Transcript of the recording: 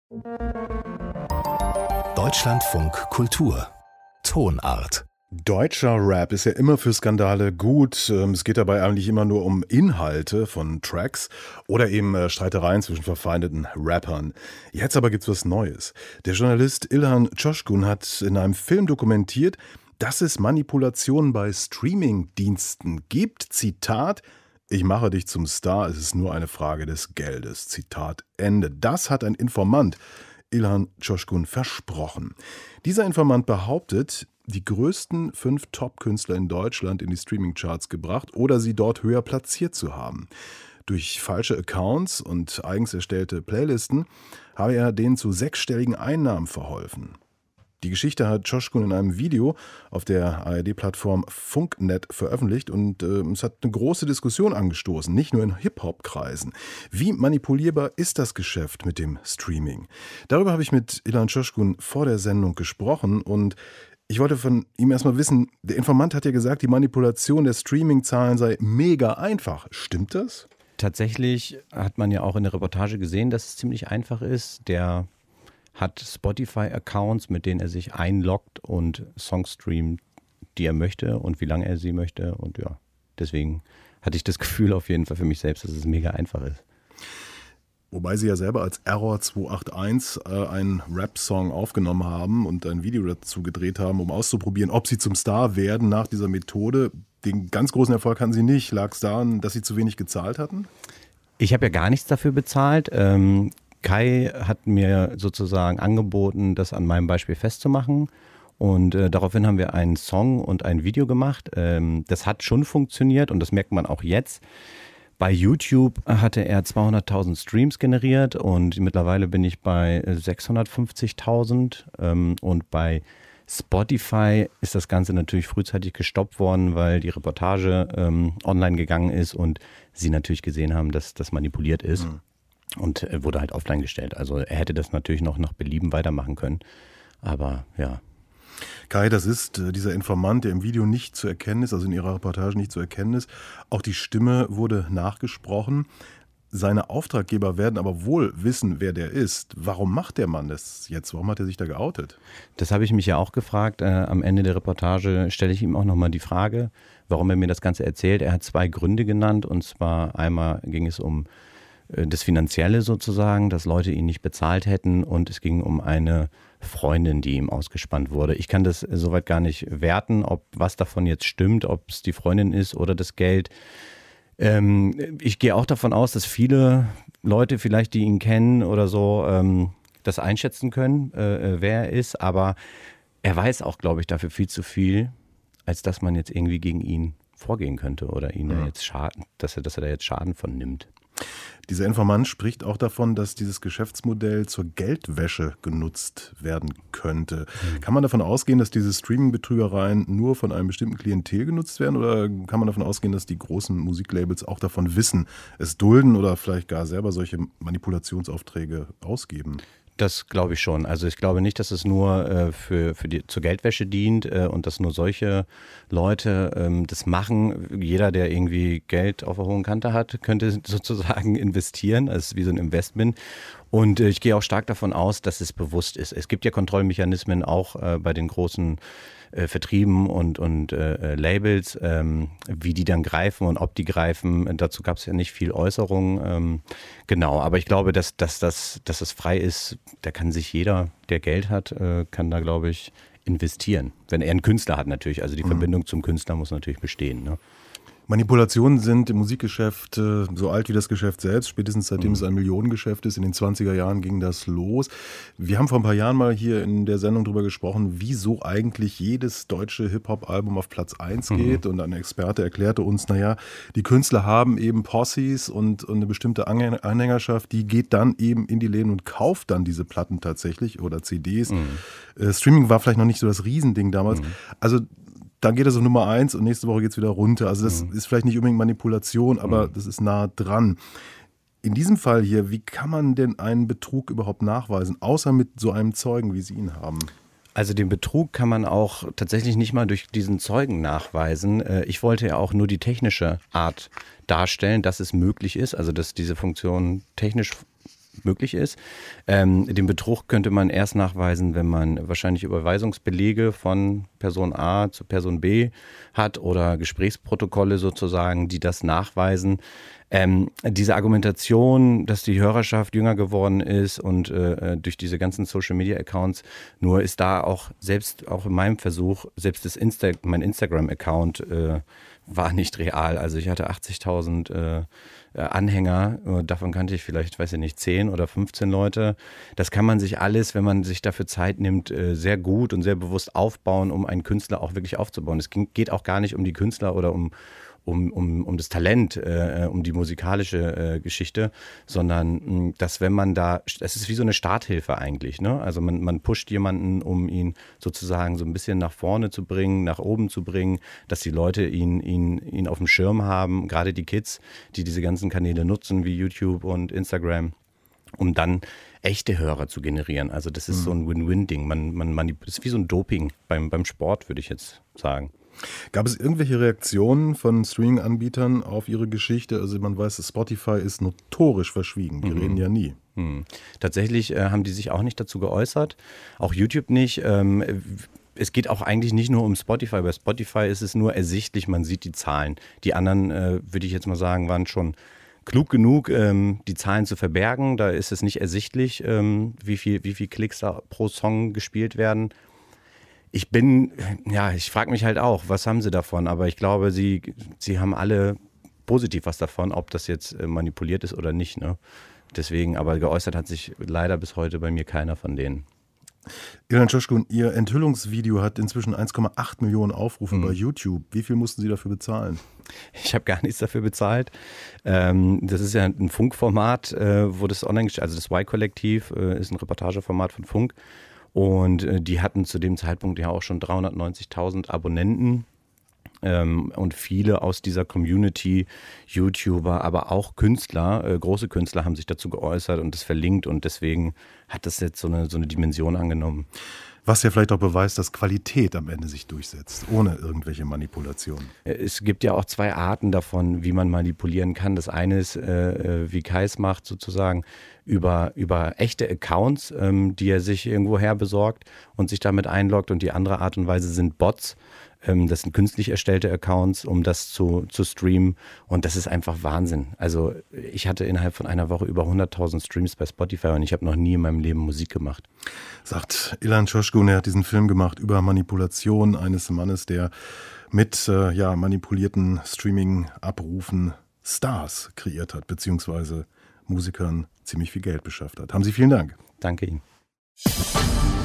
Deutschlandfunk Kultur Tonart. Deutscher Rap ist ja immer für Skandale gut. Es geht dabei eigentlich immer nur um Inhalte von Tracks oder eben Streitereien zwischen verfeindeten Rappern. Jetzt aber gibt's was Neues. Der Journalist Ilhan Coşkun hat in einem Film dokumentiert, dass es Manipulationen bei Streaming-Diensten gibt. Zitat: Ich mache dich zum Star, es ist nur eine Frage des Geldes. Zitat Ende. Das hat ein Informant Ilhan Coşkun versprochen. Dieser Informant behauptet, die größten 5 Top-Künstler in Deutschland in die Streaming-Charts gebracht oder sie dort höher platziert zu haben. Durch falsche Accounts und eigens erstellte Playlisten habe er denen zu 6-stelligen Einnahmen verholfen. Die Geschichte hat Coşkun in einem Video auf der ARD-Plattform Funknet veröffentlicht und es hat eine große Diskussion angestoßen, nicht nur in Hip-Hop-Kreisen. Wie manipulierbar ist das Geschäft mit dem Streaming? Darüber habe ich mit Ilhan Coşkun vor der Sendung gesprochen und ich wollte von ihm erstmal wissen, der Informant hat ja gesagt, die Manipulation der Streaming-Zahlen sei mega einfach. Stimmt das? Tatsächlich hat man ja auch in der Reportage gesehen, dass es ziemlich einfach ist. Der hat Spotify-Accounts, mit denen er sich einloggt und Songs streamt, die er möchte und wie lange er sie möchte. Und ja, deswegen hatte ich das Gefühl auf jeden Fall für mich selbst, dass es mega einfach ist. Wobei sie ja selber als Error 281 einen Rap-Song aufgenommen haben und ein Video dazu gedreht haben, um auszuprobieren, ob sie zum Star werden nach dieser Methode. Den ganz großen Erfolg hatten sie nicht. Lag es daran, dass sie zu wenig gezahlt hatten? Ich habe ja gar nichts dafür bezahlt. Kai hat mir sozusagen angeboten, das an meinem Beispiel festzumachen. Und daraufhin haben wir einen Song und ein Video gemacht. Das hat schon funktioniert und das merkt man auch jetzt. Bei YouTube hatte er 200.000 Streams generiert und mittlerweile bin ich bei 650.000. Und bei Spotify ist das Ganze natürlich frühzeitig gestoppt worden, weil die Reportage online gegangen ist und sie natürlich gesehen haben, dass das manipuliert ist. Mhm. Und wurde halt offline gestellt. Also er hätte das natürlich noch nach Belieben weitermachen können. Aber ja. Kai, das ist dieser Informant, der im Video nicht zu erkennen ist, also in Ihrer Reportage nicht zu erkennen ist. Auch die Stimme wurde nachgesprochen. Seine Auftraggeber werden aber wohl wissen, wer der ist. Warum macht der Mann das jetzt? Warum hat er sich da geoutet? Das habe ich mich ja auch gefragt. Am Ende der Reportage stelle ich ihm auch nochmal die Frage, warum er mir das Ganze erzählt. Er hat 2 Gründe genannt. Und zwar einmal ging es um das Finanzielle sozusagen, dass Leute ihn nicht bezahlt hätten und es ging um eine Freundin, die ihm ausgespannt wurde. Ich kann das soweit gar nicht werten, ob was davon jetzt stimmt, ob es die Freundin ist oder das Geld. Ich gehe auch davon aus, dass viele Leute vielleicht, die ihn kennen oder so, das einschätzen können, wer er ist, aber er weiß auch, glaube ich, dafür viel zu viel, als dass man jetzt irgendwie gegen ihn vorgehen könnte oder ihn da jetzt schaden, dass er da jetzt Schaden von nimmt. Dieser Informant spricht auch davon, dass dieses Geschäftsmodell zur Geldwäsche genutzt werden könnte. Kann man davon ausgehen, dass diese Streaming-Betrügereien nur von einem bestimmten Klientel genutzt werden oder kann man davon ausgehen, dass die großen Musiklabels auch davon wissen, es dulden oder vielleicht gar selber solche Manipulationsaufträge ausgeben? Das glaube ich schon. Also ich glaube nicht, dass es nur zur Geldwäsche dient und dass nur solche Leute das machen. Jeder, der irgendwie Geld auf der hohen Kante hat, könnte sozusagen investieren. Das ist wie so ein Investment. Und ich gehe auch stark davon aus, dass es bewusst ist. Es gibt ja Kontrollmechanismen auch bei den großen Vertrieben und Labels, wie die dann greifen und ob die greifen. Dazu gab es ja nicht viel Äußerung. Genau, aber ich glaube, dass es frei ist. Da kann sich jeder, der Geld hat, kann da, glaube ich, investieren. Wenn er einen Künstler hat natürlich. Also die Verbindung zum Künstler muss natürlich bestehen, ne? Manipulationen sind im Musikgeschäft so alt wie das Geschäft selbst, spätestens seitdem es ein Millionengeschäft ist. In den 20er Jahren ging das los. Wir haben vor ein paar Jahren mal hier in der Sendung drüber gesprochen, wieso eigentlich jedes deutsche Hip-Hop-Album auf Platz 1 geht. Und ein Experte erklärte uns, die Künstler haben eben Posses und eine bestimmte Anhängerschaft, die geht dann eben in die Läden und kauft dann diese Platten tatsächlich oder CDs. Streaming war vielleicht noch nicht so das Riesending damals. Also dann geht es auf Nummer 1 und nächste Woche geht es wieder runter. Also das ist vielleicht nicht unbedingt Manipulation, aber das ist nah dran. In diesem Fall hier, wie kann man denn einen Betrug überhaupt nachweisen, außer mit so einem Zeugen, wie Sie ihn haben? Also den Betrug kann man auch tatsächlich nicht mal durch diesen Zeugen nachweisen. Ich wollte ja auch nur die technische Art darstellen, dass es möglich ist, also dass diese Funktion technisch möglich ist. Den Betrug könnte man erst nachweisen, wenn man wahrscheinlich Überweisungsbelege von Person A zu Person B hat oder Gesprächsprotokolle sozusagen, die das nachweisen. Diese Argumentation, dass die Hörerschaft jünger geworden ist und durch diese ganzen Social-Media-Accounts, nur ist da auch, selbst auch in meinem Versuch, selbst mein Instagram-Account war nicht real. Also ich hatte 80.000 Anhänger, davon kannte ich vielleicht, weiß ich nicht, 10 oder 15 Leute. Das kann man sich alles, wenn man sich dafür Zeit nimmt, sehr gut und sehr bewusst aufbauen, um einen Künstler auch wirklich aufzubauen. Es geht auch gar nicht um die Künstler oder um das Talent, um die musikalische Geschichte, sondern dass wenn man das ist wie so eine Starthilfe eigentlich, ne? Also man pusht jemanden, um ihn sozusagen so ein bisschen nach vorne zu bringen, nach oben zu bringen, dass die Leute ihn auf dem Schirm haben, gerade die Kids, die diese ganzen Kanäle nutzen, wie YouTube und Instagram, um dann echte Hörer zu generieren. Also das ist so ein Win-Win-Ding. Das ist wie so ein Doping beim Sport, würde ich jetzt sagen. Gab es irgendwelche Reaktionen von Streaming-Anbietern auf ihre Geschichte? Also man weiß, Spotify ist notorisch verschwiegen. Die reden ja nie. Tatsächlich haben die sich auch nicht dazu geäußert. Auch YouTube nicht. Es geht auch eigentlich nicht nur um Spotify. Bei Spotify ist es nur ersichtlich, man sieht die Zahlen. Die anderen, würde ich jetzt mal sagen, waren schon klug genug, die Zahlen zu verbergen. Da ist es nicht ersichtlich, wie viel Klicks da pro Song gespielt werden. Ich frage mich halt auch, was haben sie davon? Aber ich glaube, sie haben alle positiv was davon, ob das jetzt manipuliert ist oder nicht. Ne? Deswegen, aber geäußert hat sich leider bis heute bei mir keiner von denen. Ilan Coşkun, Ihr Enthüllungsvideo hat inzwischen 1,8 Millionen Aufrufe bei YouTube. Wie viel mussten Sie dafür bezahlen? Ich habe gar nichts dafür bezahlt. Das ist ja ein Funkformat, wo das online gestellt, also das Y-Kollektiv ist ein Reportageformat von Funk. Und die hatten zu dem Zeitpunkt ja auch schon 390.000 Abonnenten. Und viele aus dieser Community, YouTuber, aber auch Künstler, große Künstler haben sich dazu geäußert und das verlinkt. Und deswegen hat das jetzt so eine Dimension angenommen. Was ja vielleicht auch beweist, dass Qualität am Ende sich durchsetzt, ohne irgendwelche Manipulationen. Es gibt ja auch zwei Arten davon, wie man manipulieren kann. Das eine ist, wie Kai es macht, sozusagen über echte Accounts, die er sich irgendwo her besorgt und sich damit einloggt. Und die andere Art und Weise sind Bots. Das sind künstlich erstellte Accounts, um das zu streamen. Und das ist einfach Wahnsinn. Also ich hatte innerhalb von einer Woche über 100.000 Streams bei Spotify und ich habe noch nie in meinem Leben Musik gemacht. Sagt Ilan Coşkun, er hat diesen Film gemacht über Manipulation eines Mannes, der mit manipulierten Streaming-Abrufen Stars kreiert hat, beziehungsweise Musikern ziemlich viel Geld beschafft hat. Haben Sie vielen Dank. Danke Ihnen.